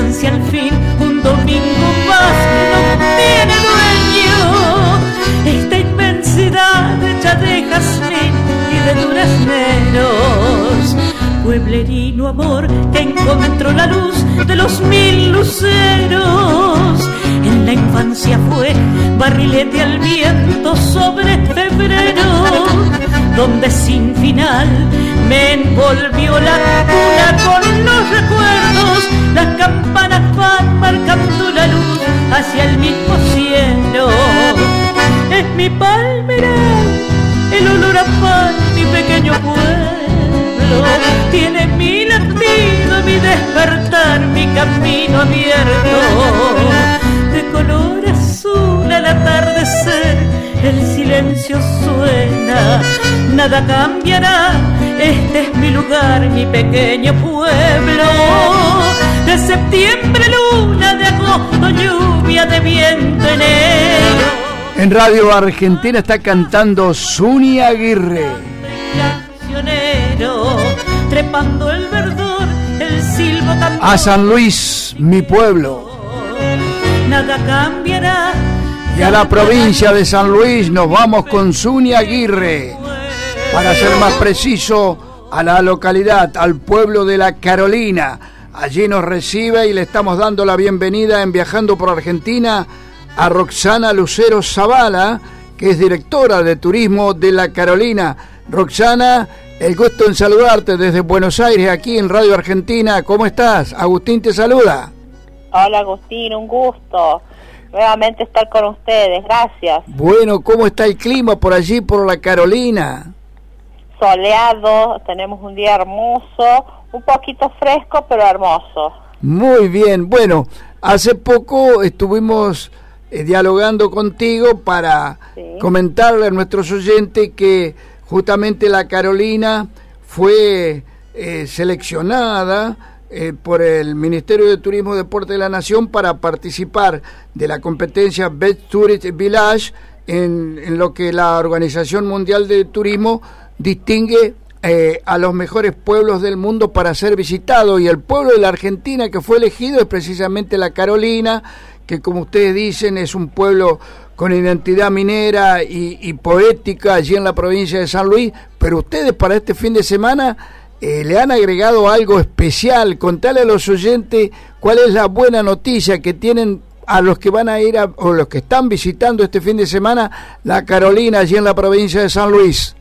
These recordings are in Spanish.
distancia al fin, un domingo más que no tiene dueño. Esta inmensidad hecha de jazmín y de durazneros, pueblerino amor que encontró la luz de los 1000 luceros. En la infancia fue barrilete al viento sobre febrero, donde sin final me envolvió la cuna con los recuerdos. Las campanas van marcando la luz hacia el mismo cielo. Es mi palmeral, el olor a pan, mi pequeño pueblo. Tiene mi latido, mi despertar, mi camino abierto. De color azul al atardecer, el silencio suena. Nada cambiará, este es mi lugar, mi pequeño pueblo. De septiembre luna, de agosto lluvia, de viento enero. En Radio Argentina está cantando Zuni Aguirre. Trepando el verdor, el silbo cantor. A San Luis, mi pueblo. Nada cambiará. Y a la provincia de San Luis nos vamos con Zuni Aguirre. Para ser más preciso, a la localidad, al pueblo de La Carolina. Allí nos recibe y le estamos dando la bienvenida en Viajando por Argentina a Roxana Lucero Zavala, que es directora de turismo de La Carolina. Roxana, el gusto en saludarte desde Buenos Aires, aquí en Radio Argentina. ¿Cómo estás? Agustín te saluda. Hola Agustín, un gusto nuevamente estar con ustedes, gracias. Bueno, ¿cómo está el clima por allí, por La Carolina? Soleado, tenemos un día hermoso, un poquito fresco, pero hermoso. Muy bien, bueno, hace poco estuvimos dialogando contigo para comentarle a nuestros oyentes que justamente La Carolina fue seleccionada por el Ministerio de Turismo y Deporte de la Nación para participar de la competencia Best Tourist Village en lo que la Organización Mundial de Turismo distingue a los mejores pueblos del mundo para ser visitado, y el pueblo de la Argentina que fue elegido es precisamente La Carolina, que como ustedes dicen es un pueblo con identidad minera y poética allí en la provincia de San Luis. Pero ustedes para este fin de semana le han agregado algo especial. Contale a los oyentes cuál es la buena noticia que tienen a los que van a ir o los que están visitando este fin de semana La Carolina allí en la provincia de San Luis.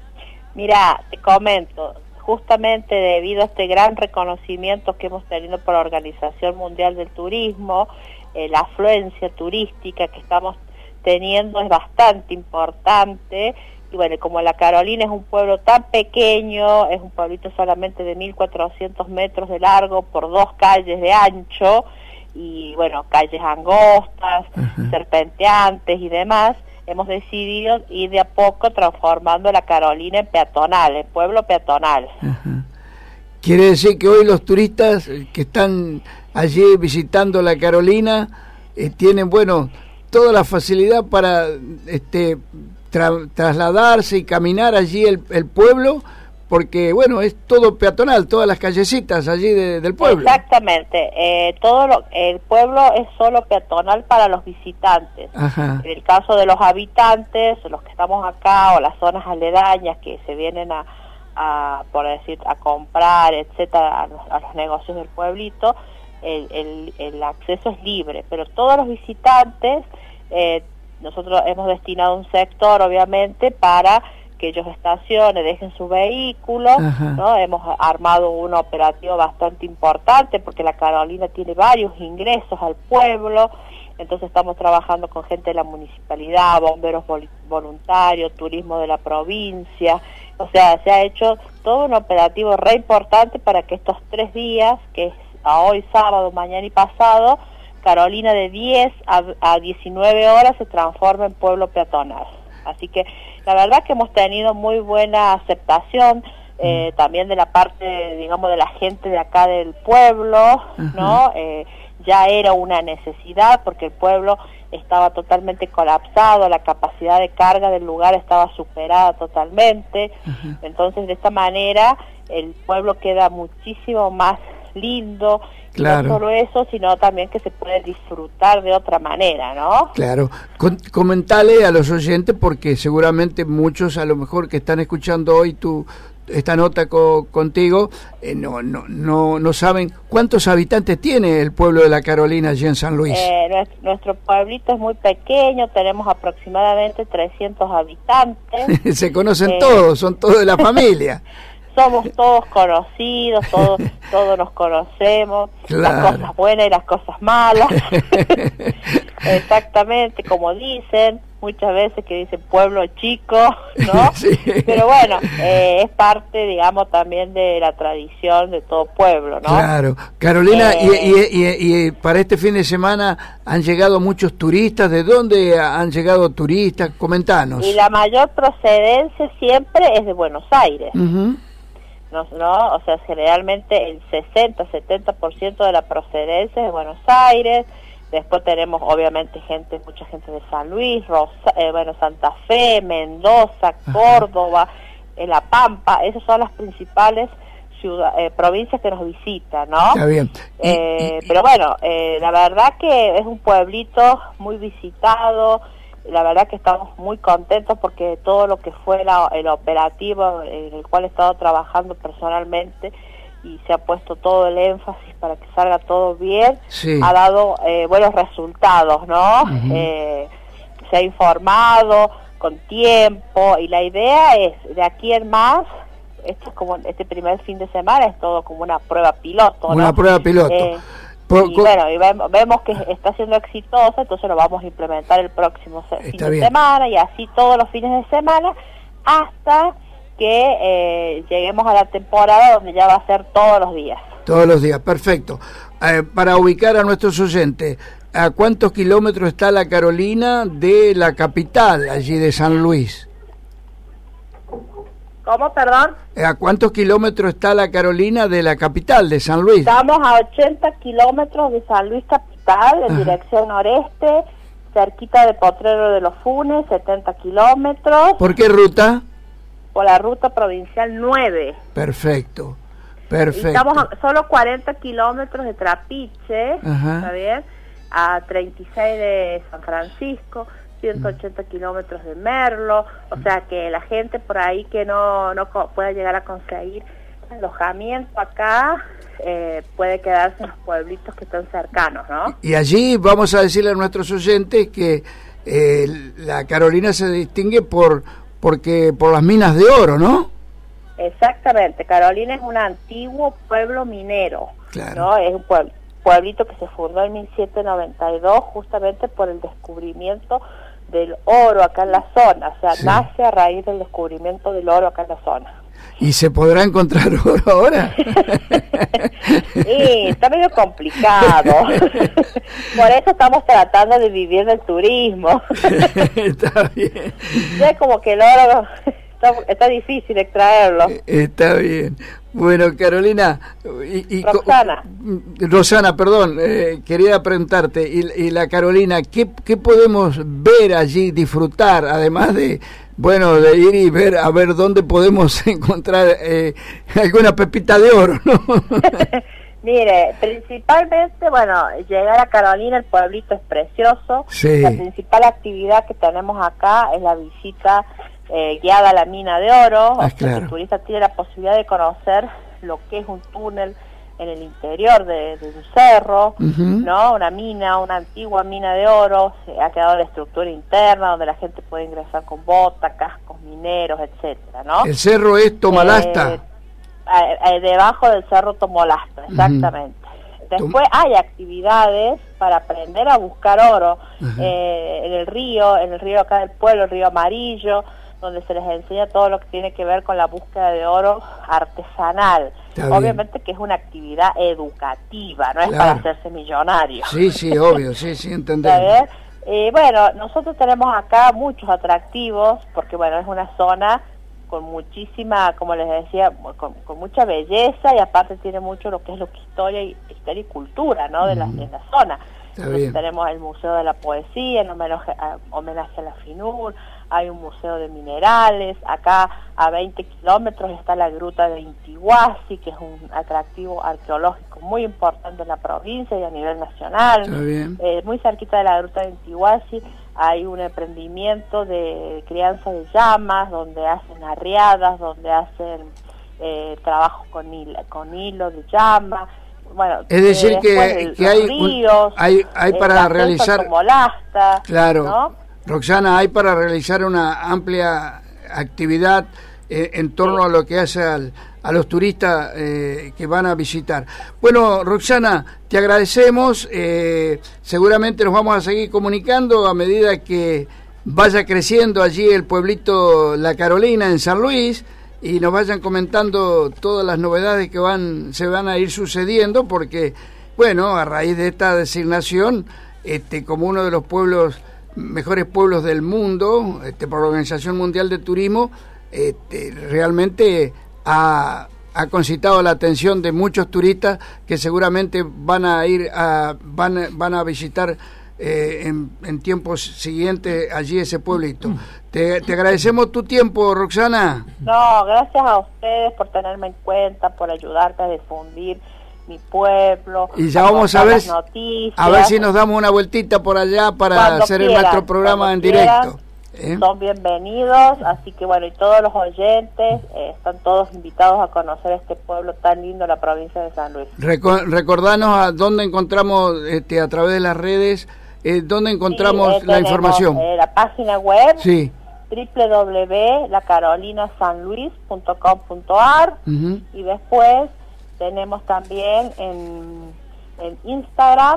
Mira, te comento, justamente debido a este gran reconocimiento que hemos tenido por la Organización Mundial del Turismo, la afluencia turística que estamos teniendo es bastante importante. Y bueno, como La Carolina es un pueblo tan pequeño, es un pueblito solamente de 1.400 metros de largo por 2 calles de ancho, y bueno, calles angostas, serpenteantes y demás, hemos decidido ir de a poco transformando La Carolina en peatonal, en pueblo peatonal. Quiere decir que hoy los turistas que están allí visitando La Carolina tienen, bueno, toda la facilidad para trasladarse y caminar allí el pueblo, porque bueno, es todo peatonal, todas las callecitas allí del pueblo. Exactamente, el pueblo es solo peatonal para los visitantes. Ajá. En el caso de los habitantes, los que estamos acá o las zonas aledañas que se vienen a por decir, a comprar, etcétera, a los negocios del pueblito, el acceso es libre, pero todos los visitantes, nosotros hemos destinado un sector, obviamente, para que ellos estacionen, dejen su vehículo, ¿no? Hemos armado un operativo bastante importante, porque La Carolina tiene varios ingresos al pueblo, entonces estamos trabajando con gente de la municipalidad, bomberos voluntarios, turismo de la provincia. O sea, se ha hecho todo un operativo re importante para que estos 3 días, que es a hoy sábado, mañana y pasado, Carolina de 10 a 19 horas se transforma en pueblo peatonal. Así que la verdad que hemos tenido muy buena aceptación, también de la parte, digamos, de la gente de acá del pueblo, ¿no? Ya era una necesidad porque el pueblo estaba totalmente colapsado, la capacidad de carga del lugar estaba superada totalmente. Entonces, de esta manera, el pueblo queda muchísimo más lindo, claro. Y no solo eso, sino también que se puede disfrutar de otra manera, ¿no? Claro, comentale a los oyentes, porque seguramente muchos a lo mejor que están escuchando hoy esta nota contigo, no saben cuántos habitantes tiene el pueblo de La Carolina allí en San Luis. Nuestro pueblito es muy pequeño, tenemos aproximadamente 300 habitantes. Se conocen todos, son todos de la familia. Somos todos conocidos, todos nos conocemos, claro. Las cosas buenas y las cosas malas. Exactamente, como dicen muchas veces, que dicen pueblo chico, ¿no? Sí. Pero bueno, es parte, digamos, también de la tradición de todo pueblo, ¿no? Claro. Carolina, y para este fin de semana han llegado muchos turistas. ¿De dónde han llegado turistas? Comentanos. Y la mayor procedencia siempre es de Buenos Aires. Uh-huh. ¿No? O sea, generalmente el 60-70% de la procedencia es de Buenos Aires. Después tenemos obviamente mucha gente de San Luis, Santa Fe, Mendoza, Córdoba, La Pampa. Esas son las principales provincias que nos visitan, ¿no? Está bien. Pero bueno, la verdad que es un pueblito muy visitado. La verdad que estamos muy contentos porque todo lo que fue el operativo en el cual he estado trabajando personalmente, y se ha puesto todo el énfasis para que salga todo bien, sí. Ha dado buenos resultados, ¿no? Uh-huh. Se ha informado con tiempo, y la idea es, de aquí en más, esto es como este primer fin de semana, es todo como una prueba piloto, ¿no? Una prueba piloto. Y bueno, y vemos que está siendo exitosa, entonces lo vamos a implementar el próximo fin de semana, y así todos los fines de semana, hasta que lleguemos a la temporada donde ya va a ser todos los días. Todos los días, perfecto. Para ubicar a nuestros oyentes, ¿a cuántos kilómetros está La Carolina de la capital, allí de San Luis? ¿Cómo, perdón? ¿A cuántos kilómetros está La Carolina de la capital, de San Luis? Estamos a 80 kilómetros de San Luis capital, en dirección noreste, cerquita de Potrero de los Funes, 70 kilómetros. ¿Por qué ruta? Por la ruta provincial 9. Perfecto. Y estamos a solo 40 kilómetros de Trapiche, ¿está bien? A 36 de San Francisco, 180 kilómetros de Merlo, o sea que la gente por ahí que no pueda llegar a conseguir alojamiento acá, puede quedarse en los pueblitos que están cercanos, ¿no? Y allí vamos a decirle a nuestros oyentes que La Carolina se distingue por las minas de oro, ¿no? Exactamente, Carolina es un antiguo pueblo minero, claro. ¿no? Es un pueblito que se fundó en 1792 justamente por el descubrimiento del oro acá en la zona, o sea, nace a raíz del descubrimiento del oro acá en la zona. ¿Y se podrá encontrar oro ahora? Sí, está medio complicado. Por eso estamos tratando de vivir del turismo. Está bien. Ya como que el oro está difícil extraerlo. Está bien. Bueno, Carolina Rosana, perdón, quería preguntarte, y la Carolina, ¿qué podemos ver allí, disfrutar, además de ir y ver a ver dónde podemos encontrar alguna pepita de oro, ¿no? Mire, principalmente, llegar a Carolina, el pueblito es precioso. Sí. La principal actividad que tenemos acá es la visita guiada a la mina de oro. Claro. El turista tiene la posibilidad de conocer lo que es un túnel en el interior de un cerro, ¿no? Una antigua mina de oro. Se ha quedado la estructura interna donde la gente puede ingresar con botas, cascos mineros, etcétera, ¿no? El cerro es Tomalasta. Debajo del cerro Tomolasta, exactamente. Después hay actividades para aprender a buscar oro en el río acá del pueblo, el río Amarillo, donde se les enseña todo lo que tiene que ver con la búsqueda de oro artesanal. Obviamente que es una actividad educativa, no es para hacerse millonario. Sí, obvio, sí, entendemos. Nosotros tenemos acá muchos atractivos, porque es una zona con muchísima, como les decía, con mucha belleza, y aparte tiene mucho lo que es historia y cultura, ¿no? De la zona. Entonces, tenemos el Museo de la Poesía, en homenaje a la FINUR, hay un museo de minerales. Acá a 20 kilómetros está la gruta de Intihuasi, que es un atractivo arqueológico muy importante en la provincia y a nivel nacional. Muy cerquita de la gruta de Intihuasi hay un emprendimiento de crianza de llamas, donde hacen arriadas, donde hacen trabajos con hilo de llama. Bueno, es decir que hay ríos, hay para realizar como Lasta, claro, ¿no? Roxana, hay para realizar una amplia actividad en torno a lo que hace a los turistas que van a visitar. Bueno, Roxana, te agradecemos, seguramente nos vamos a seguir comunicando a medida que vaya creciendo allí el pueblito La Carolina en San Luis, y nos vayan comentando todas las novedades que se van a ir sucediendo, porque, bueno, a raíz de esta designación, como uno de los mejores pueblos del mundo, por la Organización Mundial de Turismo, realmente ha concitado la atención de muchos turistas que seguramente van a visitar en tiempos siguientes allí ese pueblito. Te agradecemos tu tiempo, Roxana. No, gracias a ustedes por tenerme en cuenta, por ayudarte a difundir mi pueblo. Y ya vamos a ver si nos damos una vueltita por allá para cuando hacer quieran, nuestro programa en directo. Son bienvenidos, así que bueno, y todos los oyentes están todos invitados a conocer este pueblo tan lindo, la provincia de San Luis. Recordanos a dónde encontramos, a través de las redes, dónde encontramos la información. La página web, sí, www.lacarolinasanluis.com.ar, y después tenemos también en Instagram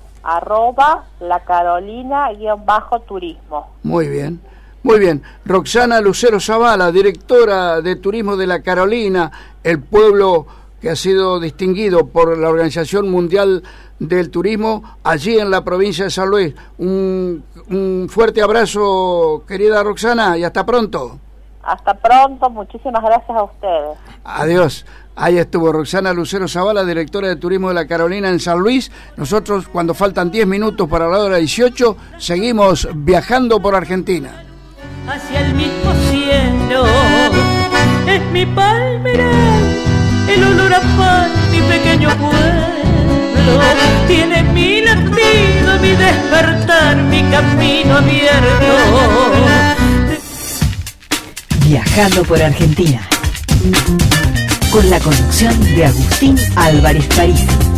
@lacarolina_turismo. Muy bien. Muy bien, Roxana Lucero Zavala, directora de Turismo de La Carolina, el pueblo que ha sido distinguido por la Organización Mundial del Turismo, allí en la provincia de San Luis. Un fuerte abrazo, querida Roxana, y hasta pronto. Hasta pronto, muchísimas gracias a ustedes. Adiós. Ahí estuvo Roxana Lucero Zavala, directora de Turismo de La Carolina en San Luis. Nosotros, cuando faltan 10 minutos para la hora 18, seguimos viajando por Argentina. Hacia el mismo cielo es mi palmeral, el olor a pan, mi pequeño pueblo tiene mi latido, mi despertar, mi camino abierto. Viajando por Argentina, con la conducción de Agustín Álvarez París.